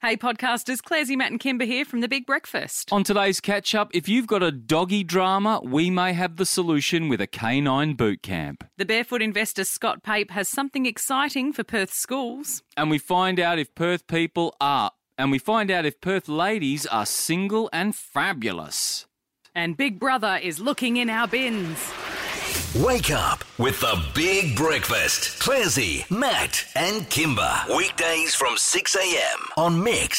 Hey podcasters, Clarsey, Matt and Kimber here from The Big Breakfast. On today's catch-up, if you've got a doggy drama, we may have the solution with a canine boot camp. The barefoot investor Scott Pape has something exciting for Perth schools. And we find out if Perth ladies are single and fabulous. And Big Brother is looking in our bins. Wake up with The Big Breakfast. Clarsey, Matt and Kimber. Weekdays from 6 a.m. on Mix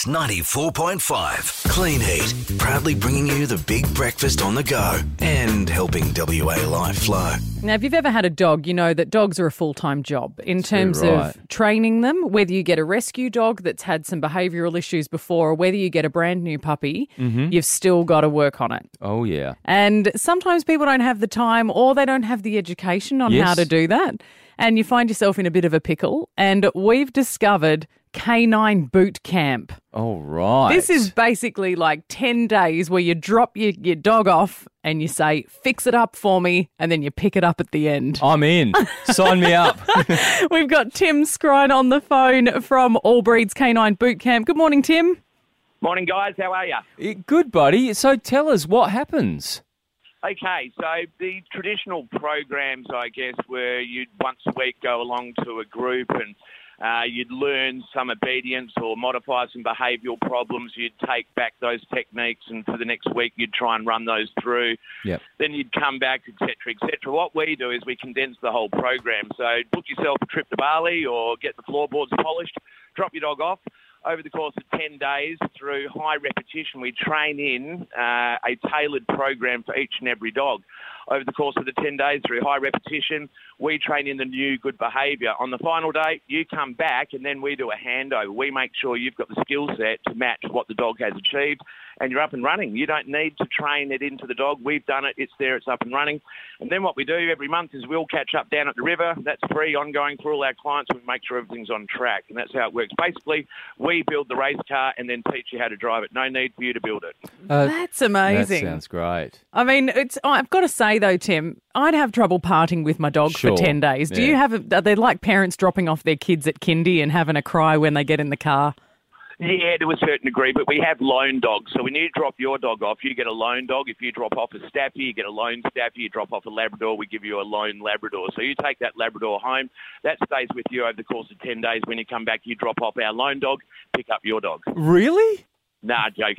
94.5. Clean Heat, proudly bringing you The Big Breakfast on the go and helping WA life flow. Now, if you've ever had a dog, you know that dogs are a full-time job in terms of training them, whether you get a rescue dog that's had some behavioural issues before or whether you get a brand new puppy, you've still got to work on it. Oh, yeah. And sometimes people don't have the time or they don't have the education on how to do that. And you find yourself in a bit of a pickle. And we've discovered Canine Boot Camp. Oh, right. This is basically like 10 days where you drop your dog off and you say, fix it up for me, and then you pick it up at the end. I'm in. Sign me up. We've got Tim Scrine on the phone from All Breeds Canine Boot Camp. Good morning, Tim. Morning, guys. How are you? Good, buddy. So tell us, what happens? Okay, so the traditional programs, I guess, where you'd once a week go along to a group and you'd learn some obedience or modify some behavioural problems. You'd take back those techniques and for the next week you'd try and run those through. Yep. Then you'd come back, etc., etc. What we do is we condense the whole program. So book yourself a trip to Bali or get the floorboards polished, drop your dog off. Over the course of 10 days, through high repetition, we train in a tailored program for each and every dog. Over the course of the 10 days, through high repetition, we train in the new good behaviour. On the final day, you come back and then we do a handover. We make sure you've got the skill set to match what the dog has achieved and you're up and running. You don't need to train it into the dog. We've done it. It's there. It's up and running. And then what we do every month is we'll catch up down at the river. That's free, ongoing for all our clients. We make sure everything's on track, and that's how it works. Basically, we build the race car and then teach you how to drive it. No need for you to build it. That's amazing. That sounds great. I mean, I've got to say, though, Tim, I'd have trouble parting with my dog for 10 days. Do you are they like parents dropping off their kids at kindy and having a cry when they get in the car? Yeah, to a certain degree, but we have loan dogs. So when you drop your dog off, you get a loan dog. If you drop off a Staffy, you get a loan Staffy. You drop off a Labrador, we give you a loan Labrador. So you take that Labrador home. That stays with you over the course of 10 days. When you come back, you drop off our loan dog, pick up your dog. Really? Nah, joking.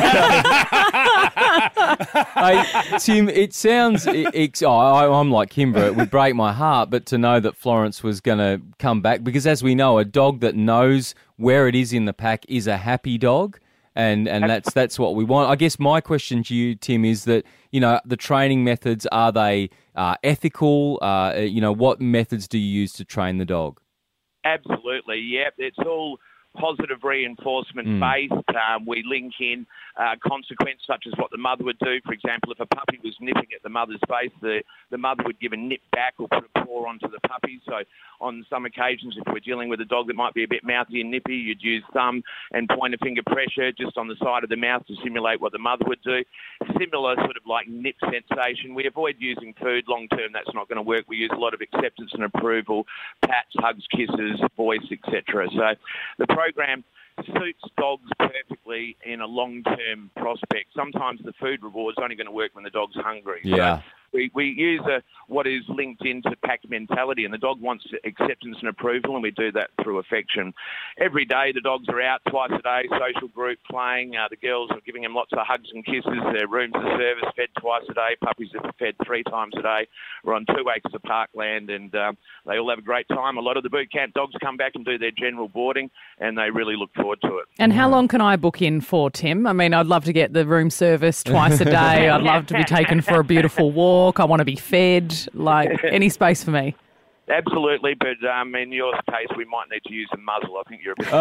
Tim, it sounds... I'm like Kimber. It would break my heart, but to know that Florence was going to come back, because as we know, a dog that knows where it is in the pack is a happy dog, and that's what we want. I guess my question to you, Tim, is that, you know, the training methods, are they ethical? What methods do you use to train the dog? Absolutely, yeah. It's all positive reinforcement based. We link in consequence such as what the mother would do. For example, if a puppy was nipping at the mother's face, the mother would give a nip back or put a paw onto the puppy. So on some occasions, if we're dealing with a dog that might be a bit mouthy and nippy, you'd use thumb and pointer finger pressure just on the side of the mouth to simulate what the mother would do. Similar sort of like nip sensation. We avoid using food long term. That's not going to work. We use a lot of acceptance and approval, pats, hugs, kisses, voice, etc. So the program suits dogs perfectly in a long-term prospect. Sometimes the food reward's only going to work when the dog's hungry. Yeah. So we use what is linked into pack mentality, and the dog wants acceptance and approval, and we do that through affection. Every day the dogs are out twice a day, social group playing. The girls are giving them lots of hugs and kisses. Their rooms are serviced, fed twice a day. Puppies are fed 3 times a day. We're on 2 acres of parkland, and they all have a great time. A lot of the boot camp dogs come back and do their general boarding, and they really look forward to it. And how long can I book in for, Tim? I mean, I'd love to get the room service twice a day. I'd love to be taken for a beautiful walk. I want to be fed. Like, any space for me. Absolutely, but in your case, we might need to use a muzzle. I think you're a bit...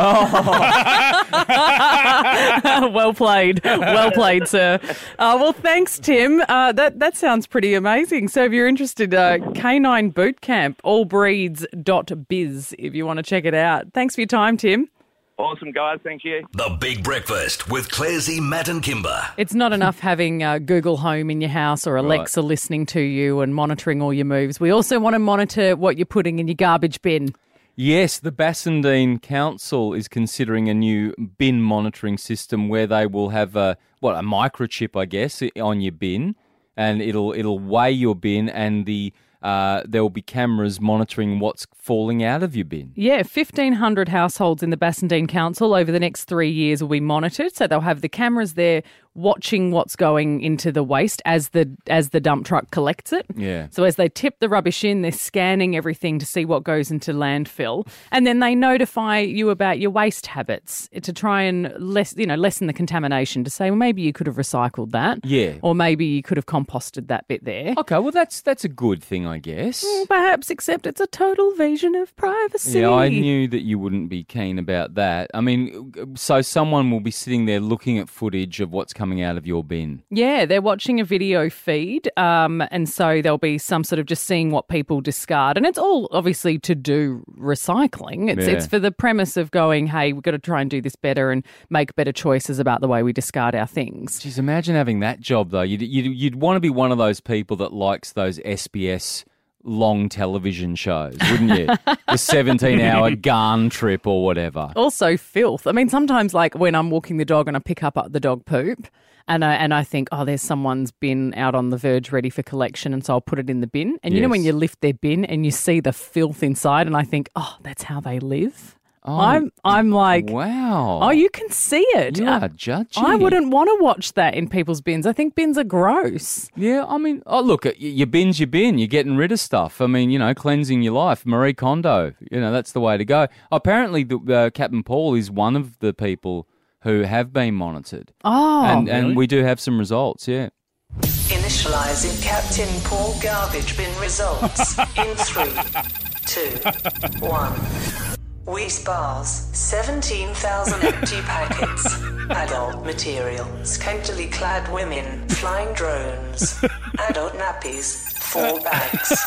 Well played, sir. Well, thanks, Tim. That sounds pretty amazing. So if you're interested, Canine Boot Camp, allbreeds.biz, if you want to check it out. Thanks for your time, Tim. Awesome, guys. Thank you. The Big Breakfast with Clarsey, Matt and Kimber. It's not enough having Google Home in your house or Alexa listening to you and monitoring all your moves. We also want to monitor what you're putting in your garbage bin. Yes, the Bassendean Council is considering a new bin monitoring system where they will have a microchip, I guess, on your bin, and it'll weigh your bin, and there will be cameras monitoring what's falling out of your bin. Yeah, 1,500 households in the Bassendean Council over the next 3 years will be monitored. So they'll have the cameras there watching what's going into the waste as the dump truck collects it. Yeah. So as they tip the rubbish in, they're scanning everything to see what goes into landfill, and then they notify you about your waste habits to try and lessen the contamination. To say, well, maybe you could have recycled that. Yeah. Or maybe you could have composted that bit there. Okay, well that's a good thing, I guess. Perhaps, except it's a total invasion of privacy. Yeah, I knew that you wouldn't be keen about that. I mean, so someone will be sitting there looking at footage of what's coming out of your bin. Yeah, they're watching a video feed, and so there'll be some sort of just seeing what people discard. And it's all obviously to do recycling. It's for the premise of going, hey, we've got to try and do this better and make better choices about the way we discard our things. Jeez, imagine having that job, though. You'd want to be one of those people that likes those SBS long television shows, wouldn't you? The 17-hour Garn trip or whatever. Also filth. I mean, sometimes like when I'm walking the dog and I pick up the dog poop and I think, oh, there's someone's bin out on the verge ready for collection, and so I'll put it in the bin. And you know when you lift their bin and you see the filth inside, and I think, oh, that's how they live? Oh, I'm like, wow. Oh, you can see it. You are judging. I wouldn't want to watch that in people's bins. I think bins are gross. Yeah, I mean, look, your bin's your bin. You're getting rid of stuff. I mean, cleansing your life. Marie Kondo, that's the way to go. Apparently, Captain Paul is one of the people who have been monitored. Oh, and we do have some results, yeah. Initialising Captain Paul garbage bin results in 3, 2, 1. Wheat bars, 17,000 empty packets. Adult material, scantily clad women, flying drones. Adult nappies, 4 bags.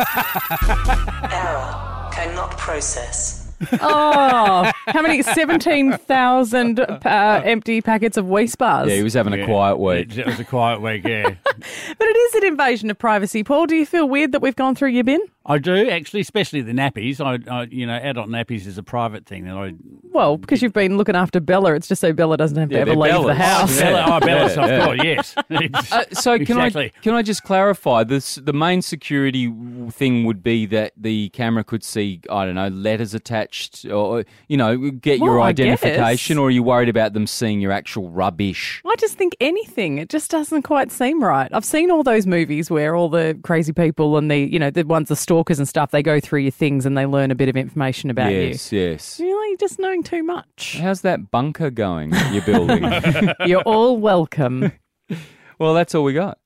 Error, cannot process. Oh, how many? 17,000 empty packets of Wheat bars. Yeah, he was having a quiet week. It was a quiet week, yeah. But it is an invasion of privacy. Paul, do you feel weird that we've gone through your bin? I do, actually, especially the nappies. Adult nappies is a private thing. Well, because you've been looking after Bella, it's just so Bella doesn't have to ever leave the house. Bella's, of course, yes. So exactly. Can I just clarify this? The main security thing would be that the camera could see, I don't know, letters attached, or get your identification. Or are you worried about them seeing your actual rubbish? I just think anything. It just doesn't quite seem right. I've seen all those movies where all the crazy people and the ones, the stalkers and stuff, they go through your things and they learn a bit of information about you. Yes. Really, just knowing too much. How's that bunker going you're building? You're all welcome. Well, that's all we got.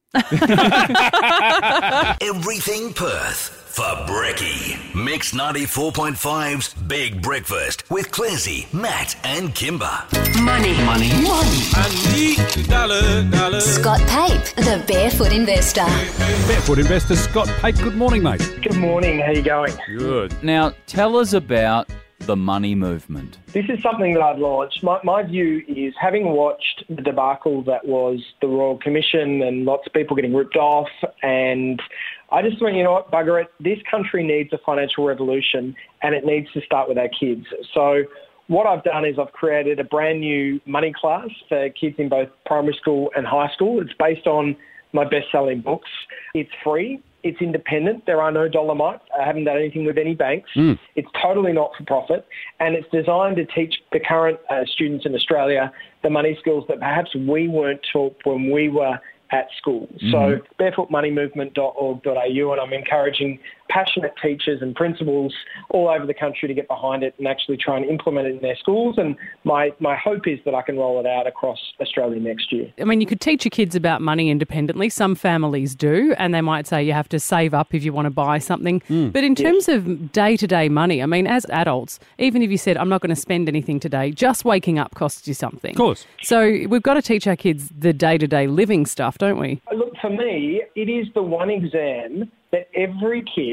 Everything Perth for Brekkie. Mix 94.5's Big Breakfast with Clarsey, Matt and Kimber. Money. I need dollar. Scott Pape, the Barefoot Investor. Barefoot Investor Scott Pape, good morning, mate. Good morning, how you going? Good. Now, tell us about the money movement. This is something that I've launched. My view is, having watched the debacle that was the Royal Commission and lots of people getting ripped off, and I just went, you know what, bugger it, this country needs a financial revolution and it needs to start with our kids. So what I've done is I've created a brand new money class for kids in both primary school and high school. It's based on my best-selling books. It's free. It's independent. There are no Dolomites. I haven't done anything with any banks. It's totally not-for-profit, and it's designed to teach the current students in Australia the money skills that perhaps we weren't taught when we were at school. So barefootmoneymovement.org.au, and I'm encouraging passionate teachers and principals all over the country to get behind it and actually try and implement it in their schools. And my hope is that I can roll it out across Australia next year. I mean, you could teach your kids about money independently. Some families do, and they might say you have to save up if you want to buy something. But in terms of day-to-day money, I mean, as adults, even if you said, I'm not going to spend anything today, just waking up costs you something. Of course. So we've got to teach our kids the day-to-day living stuff, don't we? Look, for me, it is the one exam that every kid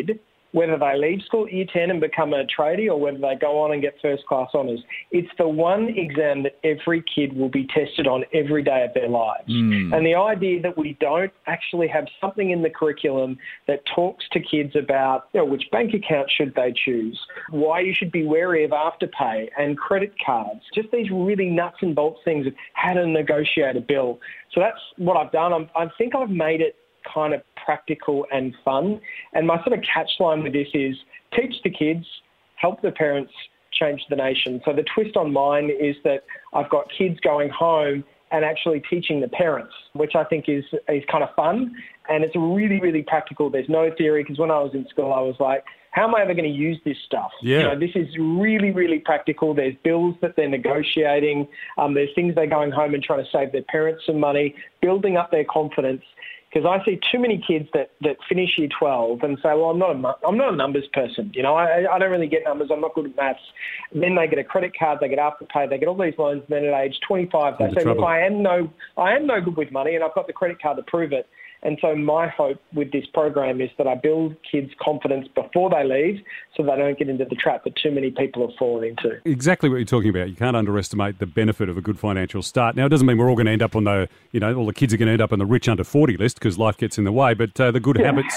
whether they leave school at Year 10 and become a tradie or whether they go on and get first-class honours. It's the one exam that every kid will be tested on every day of their lives. And the idea that we don't actually have something in the curriculum that talks to kids about which bank account should they choose, why you should be wary of Afterpay and credit cards, just these really nuts and bolts things of how to negotiate a bill. So that's what I've done. I think I've made it kind of practical and fun. And my sort of catchline with this is teach the kids, help the parents, change the nation. So the twist on mine is that I've got kids going home and actually teaching the parents, which I think is kind of fun. And it's really, really practical. There's no theory, because when I was in school, I was like, how am I ever going to use this stuff? Yeah. This is really, really practical. There's bills that they're negotiating. There's things they're going home and trying to save their parents some money, building up their confidence. Because I see too many kids that finish Year 12 and say, well, I'm not a numbers person. I don't really get numbers. I'm not good at maths. And then they get a credit card, they get Afterpay, they get all these loans. And then at age 25, they say, look, I am no good with money, and I've got the credit card to prove it. And so my hope with this program is that I build kids' confidence before they leave so they don't get into the trap that too many people have fallen into. Exactly what you're talking about. You can't underestimate the benefit of a good financial start. Now, it doesn't mean we're all going to end up on all the kids are going to end up on the rich under 40 list because life gets in the way. But the good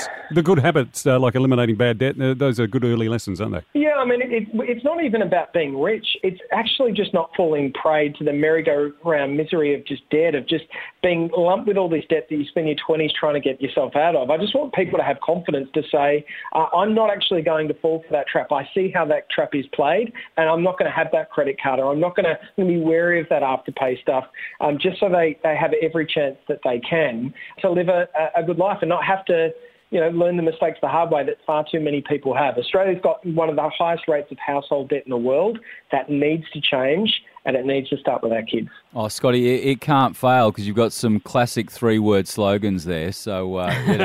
habits like eliminating bad debt, those are good early lessons, aren't they? Yeah, I mean, it's not even about being rich. It's actually just not falling prey to the merry-go-round misery of just debt, of just being lumped with all this debt that you spend your 20s trying to get yourself out of. I just want people to have confidence to say, I'm not actually going to fall for that trap. I see how that trap is played, and I'm not going to have that credit card, or I'm not going to be wary of that Afterpay stuff, just so they have every chance that they can to live a good life and not have to learn the mistakes the hard way that far too many people have. Australia's got one of the highest rates of household debt in the world. That needs to change, and it needs to start with our kids. Oh, Scotty, it can't fail because you've got some classic three-word slogans there. So,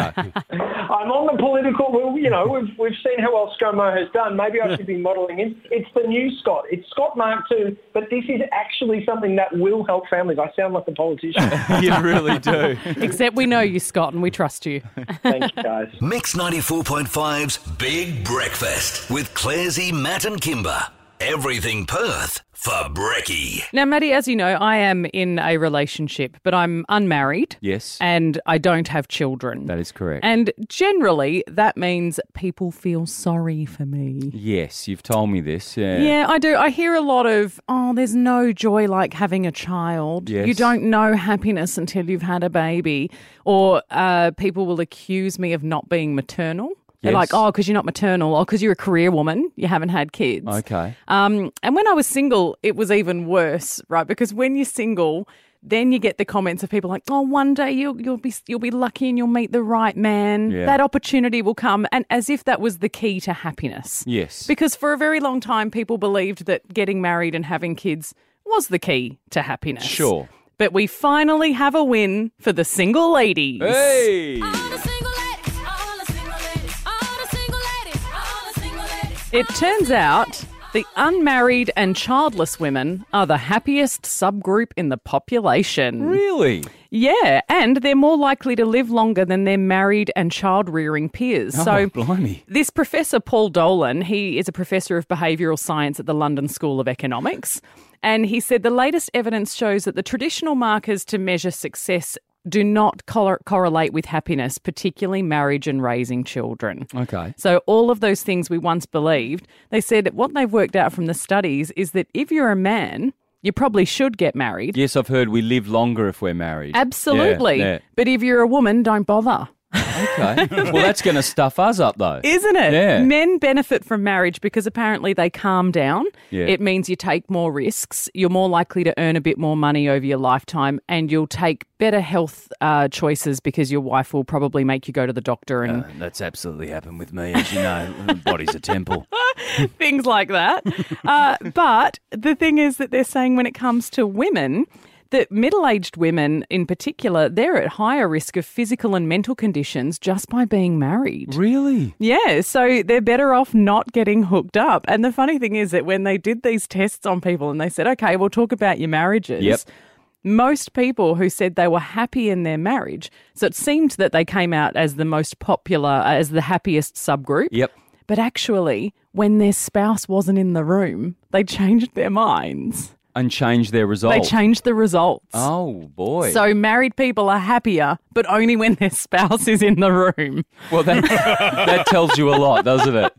I'm on the political. Well, we've seen how well ScoMo has done. Maybe I should be modelling it. It's the new Scott. It's Scott Mark II, but this is actually something that will help families. I sound like a politician. You really do. Except we know you, Scott, and we trust you. Thank you, guys. Mix 94.5's Big Breakfast with Clarsey, Matt and Kimber. Everything Perth for Brekkie. Now, Maddie, as you know, I am in a relationship, but I'm unmarried. Yes. And I don't have children. That is correct. And generally, that means people feel sorry for me. Yes, you've told me this. Yeah. Yeah, I do. I hear a lot of, there's no joy like having a child. Yes. You don't know happiness until you've had a baby. Or people will accuse me of not being maternal. They're like, because you're not maternal, or because you're a career woman, you haven't had kids. Okay. And when I was single, it was even worse, right? Because when you're single, then you get the comments of people like, one day you'll be lucky and you'll meet the right man. Yeah. That opportunity will come, and as if that was the key to happiness. Yes. Because for a very long time, people believed that getting married and having kids was the key to happiness. Sure. But we finally have a win for the single ladies. Hey! It turns out the unmarried and childless women are the happiest subgroup in the population. Really? Yeah, and they're more likely to live longer than their married and child-rearing peers. Oh, blimey. This Professor Paul Dolan, he is a professor of behavioural science at the London School of Economics, and he said the latest evidence shows that the traditional markers to measure success do not correlate with happiness, particularly marriage and raising children. Okay. So all of those things we once believed, they said what they've worked out from the studies is that if you're a man, you probably should get married. Yes, I've heard we live longer if we're married. Absolutely. Yeah. But if you're a woman, don't bother. Okay. Well, that's going to stuff us up, though. Isn't it? Yeah. Men benefit from marriage because apparently they calm down. Yeah. It means you take more risks. You're more likely to earn a bit more money over your lifetime, and you'll take better health choices because your wife will probably make you go to the doctor. And that's absolutely happened with me, as you know. The body's a temple. Things like that. But the thing is that they're saying when it comes to women, that middle-aged women in particular, they're at higher risk of physical and mental conditions just by being married. Really? Yeah, so they're better off not getting hooked up. And the funny thing is that when they did these tests on people and they said, okay, we'll talk about your marriages. Yep. Most people who said they were happy in their marriage, so it seemed that they came out as the most popular, as the happiest subgroup. Yep. but actually, when their spouse wasn't in the room, they changed their minds. And change their results. They changed the results. Oh, boy. So married people are happier, but only when their spouse is in the room. Well, that tells you a lot, doesn't it?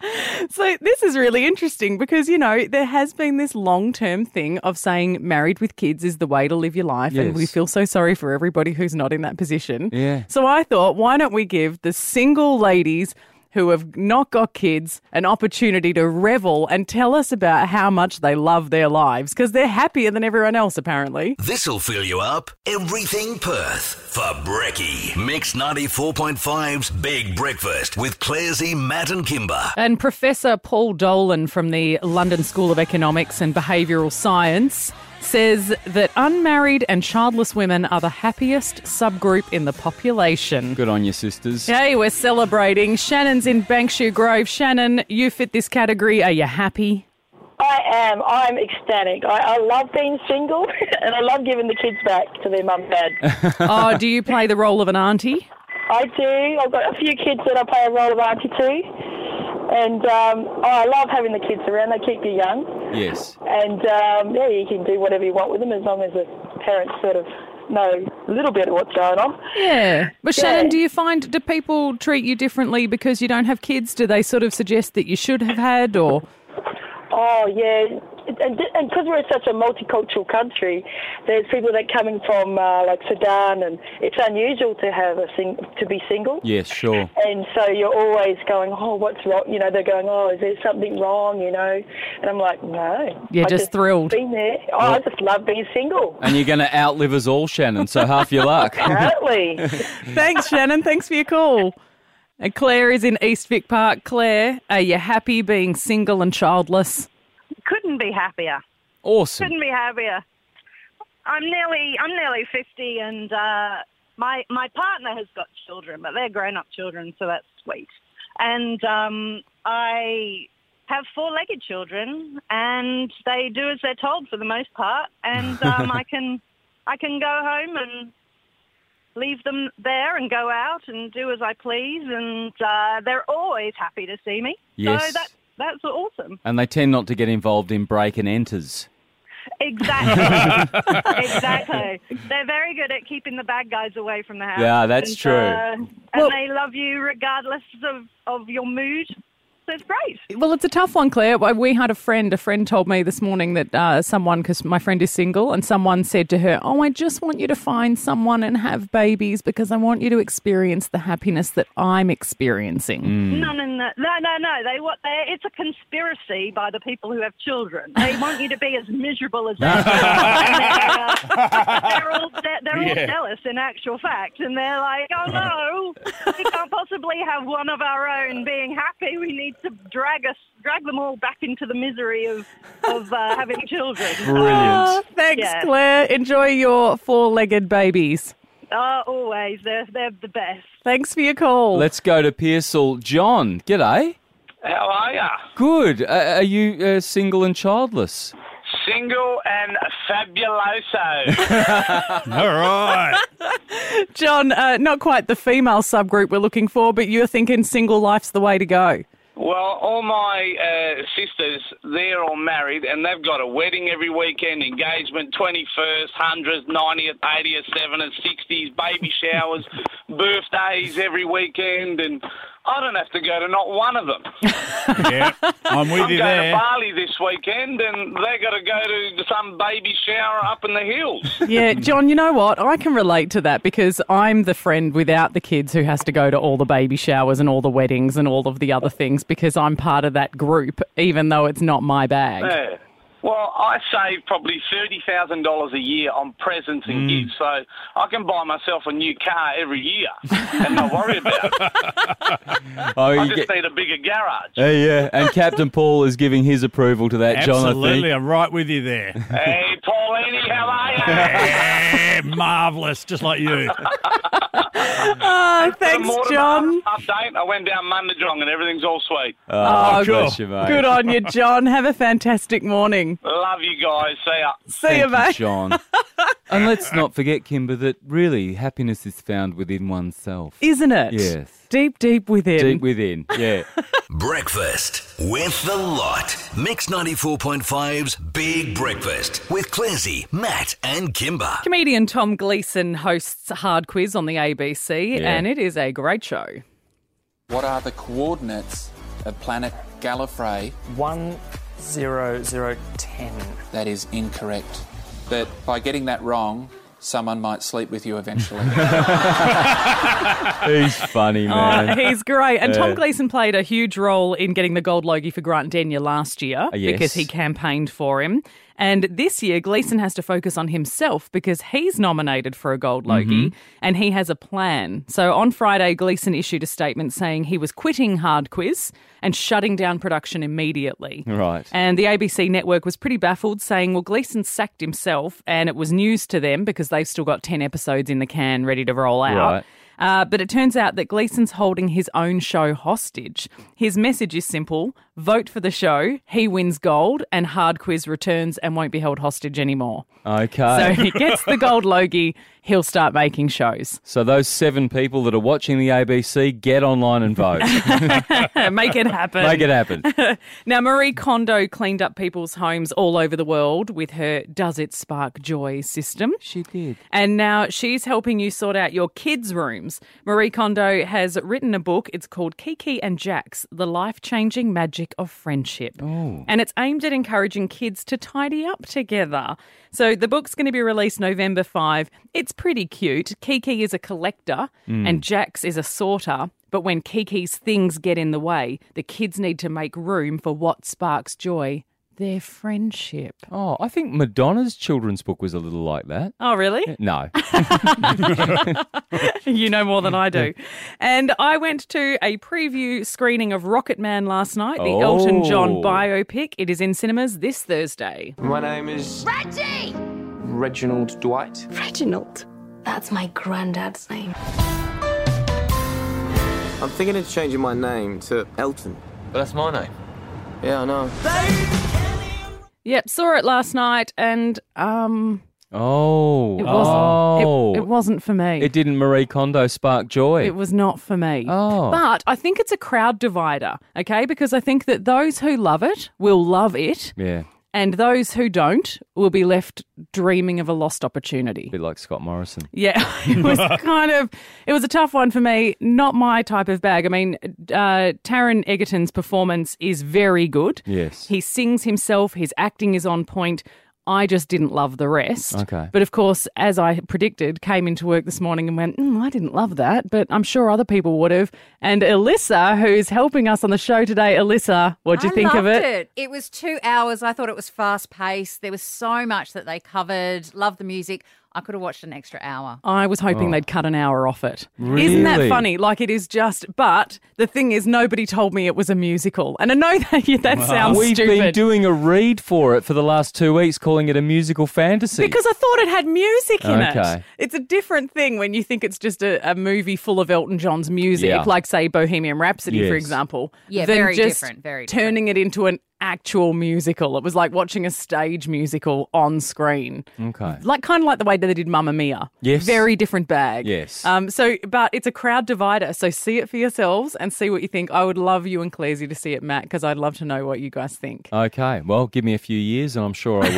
So this is really interesting because, you know, there has been this long-term thing of saying married with kids is the way to live your life, and we Yes. feel so sorry for everybody who's not in that position. Yeah. So I thought, why don't we give the single ladies who have not got kids an opportunity to revel and tell us about how much they love their lives, because they're happier than everyone else, apparently. This'll fill you up. Everything Perth for Brekkie. Mix 94.5's Big Breakfast with Clarsey, Matt and Kimber. And Professor Paul Dolan from the London School of Economics and Behavioural Science says that unmarried and childless women are the happiest subgroup in the population. Good on you, sisters. Hey, we're celebrating. Shannon's in Bankshew Grove. Shannon, you fit this category. Are you happy? I am. I'm ecstatic. I love being single and I love giving the kids back to their mum and dad. Oh, do you play the role of an auntie? I do. I've got a few kids that I play a role of auntie too. And I love having the kids around. They keep you young. Yes. And, yeah, you can do whatever you want with them as long as the parents sort of know a little bit of what's going on. Yeah. But Shannon, do people treat you differently because you don't have kids? Do they sort of suggest that you should have had, or...? Oh, yeah. And because we're such a multicultural country, there's people that coming from like Sudan, and it's unusual to have to be single. Yes, sure. And so you're always going, oh, what's wrong? You know, they're going, oh, is there something wrong? You know, and I'm like, no. You're just thrilled. Been there. Oh, I just love being single. And you're going to outlive us all, Shannon, so half your luck. Apparently. Thanks, Shannon. Thanks for your call. And Claire is in East Vic Park. Claire, are you happy being single and childless? Couldn't be happier. Awesome. Couldn't be happier. I'm nearly 50, and my partner has got children, but they're grown-up children, so that's sweet. And I have four-legged children, and they do as they're told for the most part. And I can go home and leave them there and go out and do as I please, and they're always happy to see me. Yes. So that's awesome. And they tend not to get involved in break and enters. Exactly. Exactly. They're very good at keeping the bad guys away from the house. Yeah, that's true. And they love you regardless of your mood. So it's great. Well, it's a tough one, Claire. We had a friend told me this morning that someone, because my friend is single, and someone said to her, oh, I just want you to find someone and have babies because I want you to experience the happiness that I'm experiencing. No. It's a conspiracy by the people who have children. They want you to be as miserable as they are. They're all jealous in actual fact, and they're like, oh no, we can't possibly have one of our own being happy. We need to drag them all back into the misery of having children. Brilliant. Oh, thanks, Claire. Enjoy your four-legged babies. Always. They're the best. Thanks for your call. Let's go to Pearsall. John, g'day. How are ya? Good. Are you single and childless? Single and fabuloso. All right. John, not quite the female subgroup we're looking for, but you're thinking single life's the way to go. Well, all my sisters, they're all married, and they've got a wedding every weekend, engagement, 21st, 100th, 90th, 80th, 70th, 60th, baby showers, birthdays every weekend, and I don't have to go to not one of them. Yeah, I'm with you going there. to Bali this weekend, and they got to go to some baby shower up in the hills. Yeah, John, you know what? I can relate to that because I'm the friend without the kids who has to go to all the baby showers and all the weddings and all of the other things because I'm part of that group, even though it's not my bag. Yeah. Well, I save probably $30,000 a year on presents and gifts, so I can buy myself a new car every year and not worry about it. I just need a bigger garage. Yeah, and Captain Paul is giving his approval to that, John, I think. Absolutely, I'm right with you there. Hey, Pauline, how are you? Yeah, marvellous, just like you. Oh, thanks, John. Update, I went down Mundajong and everything's all sweet. Oh, cool. bless you, mate. Good on you, John. Have a fantastic morning. Love you guys. See ya. See you, mate. John. And let's not forget, Kimber, that really happiness is found within oneself. Isn't it? Yes. Deep, deep within. Deep within, yeah. Breakfast with the lot. Mix 94.5's Big Breakfast with Clarsey, Matt and Kimber. Comedian Tom Gleeson hosts Hard Quiz on the ABC, Yeah. and it is a great show. What are the coordinates of planet Gallifrey? 10010. That is incorrect. But by getting that wrong, someone might sleep with you eventually. He's funny, man. Oh, he's great. And Tom Yeah. Gleeson played a huge role in getting the Gold Logie for Grant Denyer last year Yes. because he campaigned for him. And this year, Gleeson has to focus on himself because he's nominated for a Gold Logie and he has a plan. So on Friday, Gleeson issued a statement saying he was quitting Hard Quiz and shutting down production immediately. Right. And the ABC network was pretty baffled, saying, well, Gleeson sacked himself and it was news to them because they've still got 10 episodes in the can ready to roll out. Right. But it turns out that Gleeson's holding his own show hostage. His message is simple: vote for the show, he wins gold, and Hard Quiz returns and won't be held hostage anymore. Okay. So if he gets the Gold Logie, he'll start making shows. So those 7 people that are watching the ABC, get online and vote. Make it happen. Make it happen. Now, Marie Kondo cleaned up people's homes all over the world with her Does It Spark Joy system. She did. And now she's helping you sort out your kids' rooms. Marie Kondo has written a book. It's called Kiki and Jax, The Life-Changing Magic of Friendship. Oh. And it's aimed at encouraging kids to tidy up together. So the book's going to be released November 5. It's pretty cute. Kiki is a collector and Jax is a sorter. But when Kiki's things get in the way, the kids need to make room for what sparks joy, their friendship. Oh, I think Madonna's children's book was a little like that. Oh, really? No. You know more than I do. And I went to a preview screening of Rocket Man last night, the Elton John biopic. It is in cinemas this Thursday. My name is Reggie! Reginald Dwight. Reginald. That's my granddad's name. I'm thinking of changing my name to Elton. But that's my name. Yeah, I know. Yep, saw it last night and Oh. it wasn't for me. It didn't Marie Kondo spark joy. It was not for me. Oh. But I think it's a crowd divider, okay? Because I think that those who love it will love it. Yeah. And those who don't will be left dreaming of a lost opportunity. A bit like Scott Morrison. Yeah, it was it was a tough one for me. Not my type of bag. I mean, Taron Egerton's performance is very good. Yes. He sings himself. His acting is on point. I just didn't love the rest. Okay. But of course, as I predicted, came into work this morning and went, I didn't love that, but I'm sure other people would have. And Alyssa, who's helping us on the show today, Alyssa, what'd you think of I it? loved it. It was 2 hours. I thought it was fast paced. There was so much that they covered. Loved the music. I could have watched an extra hour. I was hoping Oh. they'd cut an hour off it. Isn't that Really? funny? Like it is just, but the thing is, nobody told me it was a musical. And I know that sounds We've stupid. been doing a read for it for the last 2 weeks, calling it a musical fantasy. Because I thought it had music in it. Okay. It's a different thing when you think it's just a movie full of Elton John's music, Yeah. like, say, Bohemian Rhapsody, for Yes. example. Yeah, than very just different, very turning it into an actual musical. It was like watching a stage musical on screen. Okay. Kind of like the way that they did Mamma Mia. Yes. Very different bag. Yes. But it's a crowd divider. So see it for yourselves and see what you think. I would love you and Clarsey to see it, Matt, because I'd love to know what you guys think. Okay. Well, give me a few years and I'm sure I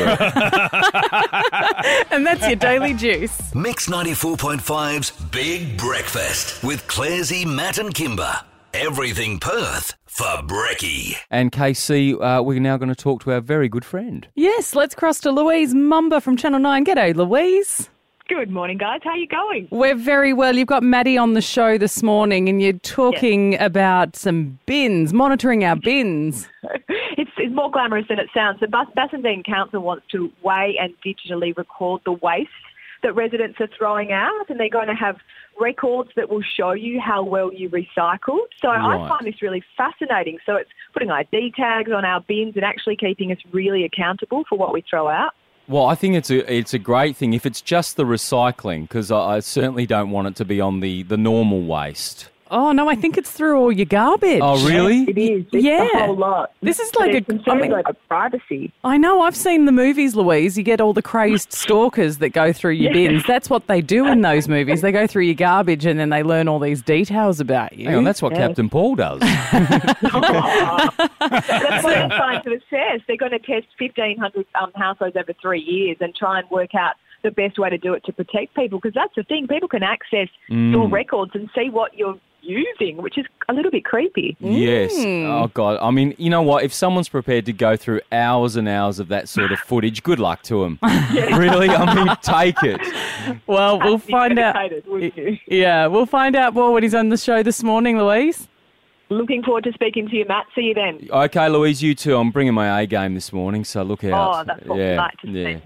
will. And that's your Daily Juice. Mix 94.5's Big Breakfast with Clarsey, Matt and Kimber. Everything Perth for Brekkie. And KC, we're now going to talk to our very good friend. Yes, let's cross to Louise Mumba from Channel 9. G'day, Louise. Good morning, guys. How are you going? We're very well. You've got Maddie on the show this morning and you're talking about some bins, monitoring our bins. It's more glamorous than it sounds. The Bassendean Council wants to weigh and digitally record the waste that residents are throwing out, and they're going to have records that will show you how well you recycled. So I Right. find this really fascinating. So it's putting ID tags on our bins and actually keeping us really accountable for what we throw out. Well, I think it's a great thing if it's just the recycling, because I certainly don't want it to be on the normal waste. Oh, no, I think it's through all your garbage. Oh, really? It is. It's Yeah. a whole lot. This is But like it's a- concerned I mean- over privacy. I know. I've seen the movies, Louise. You get all the crazed stalkers that go through your Yeah. bins. That's what they do in those movies. They go through your garbage and then they learn all these details about you. Hang on, that's what Yeah. Captain Paul does. That's what the scientists says. They're going to test 1,500 households over 3 years and try and work out the best way to do it to protect people, because that's the thing. People can access your records and see what you're using, which is a little bit creepy. Yes. Oh, God. I mean, you know what? If someone's prepared to go through hours and hours of that sort of footage, good luck to them. Really? I mean, take it. Well, we'll find out. Dedicated, wouldn't you? Yeah, we'll find out more when he's on the show this morning, Louise. Looking forward to speaking to you, Matt. See you then. Okay, Louise, you too. I'm bringing my A game this morning, so look out. Oh, that's what we like to see.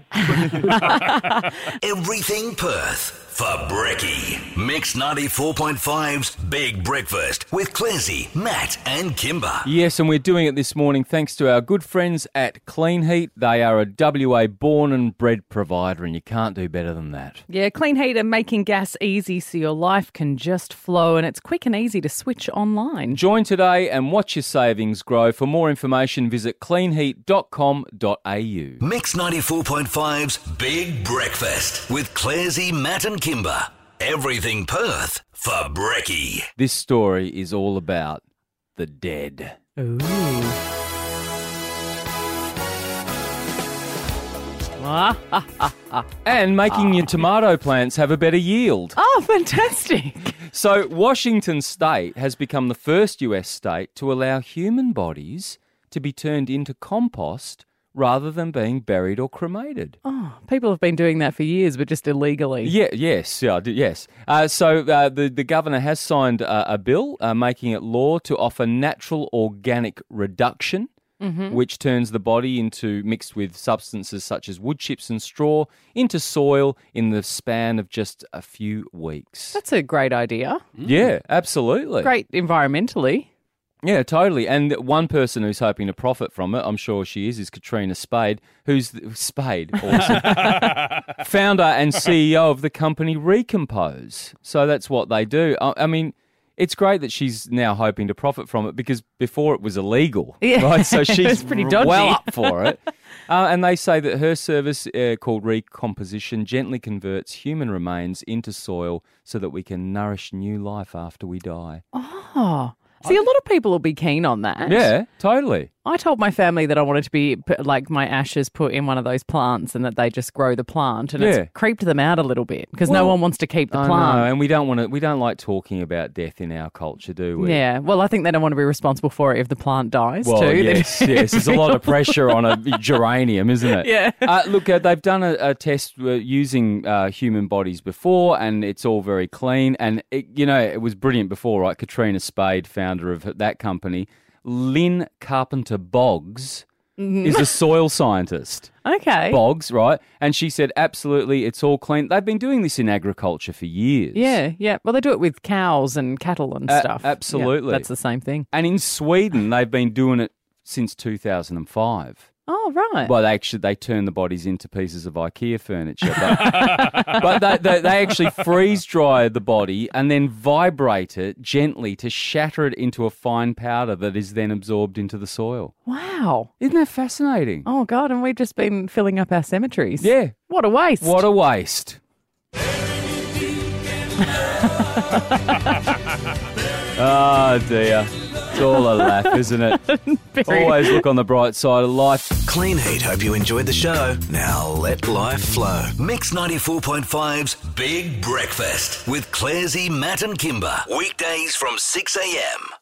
Everything Perth for Brekkie. Mix 94.5's Big Breakfast with Clazy, Matt and Kimber. Yes, and we're doing it this morning thanks to our good friends at Clean Heat. They are a WA born and bred provider, and you can't do better than that. Yeah, Clean Heat are making gas easy so your life can just flow, and it's quick and easy to switch online. Join today and watch your savings grow. For more information, visit cleanheat.com.au. Mix 94.5's Big Breakfast with Clazy, Matt and Kimber. Everything Perth for Brekkie. This story is all about the dead. Ooh. And making your tomato plants have a better yield. Oh, fantastic. So, Washington State has become the first US state to allow human bodies to be turned into compost rather than being buried or cremated. Oh, people have been doing that for years, but just illegally. Yes. So the governor has signed a bill making it law to offer natural organic reduction, which turns the body into mixed with substances such as wood chips and straw into soil in the span of just a few weeks. That's a great idea. Yeah, absolutely. Great environmentally. Yeah, totally. And one person who's hoping to profit from it, I'm sure she is Katrina Spade, Spade, awesome, founder and CEO of the company Recompose. So that's what they do. I mean, it's great that she's now hoping to profit from it because before it was illegal, right? So she's pretty dodgy. well up for it. And they say that her service called Recomposition gently converts human remains into soil so that we can nourish new life after we die. Oh. See, a lot of people will be keen on that. Yeah, totally. I told my family that I wanted to be, like, my ashes put in one of those plants and that they just grow the plant. And it's creeped them out a little bit because no one wants to keep the plant. No, and we don't like talking about death in our culture, do we? Yeah, well, I think they don't want to be responsible for it if the plant dies Well, too. yes. There's a lot of pressure on a geranium, isn't it? Yeah. Look, they've done a test using human bodies before, and it's all very clean. And, it was brilliant before, right? Katrina Spade, founder of that company. Lynn Carpenter Boggs is a soil scientist. Okay. Boggs, right? And she said, absolutely, it's all clean. They've been doing this in agriculture for years. Yeah. Well, they do it with cows and cattle and stuff. Absolutely. Yeah, that's the same thing. And in Sweden, they've been doing it since 2005. Oh, right. Well, they turn the bodies into pieces of IKEA furniture. But they actually freeze dry the body and then vibrate it gently to shatter it into a fine powder that is then absorbed into the soil. Wow. Isn't that fascinating? Oh, God, and we've just been filling up our cemeteries. Yeah. What a waste. What a waste. Oh, dear. It's all a laugh, isn't it? Always look on the bright side of life. Clean Heat hope you enjoyed the show. Now let life flow. Mix 94.5's Big Breakfast with Clazy, Matt and Kimber. Weekdays from 6 a.m.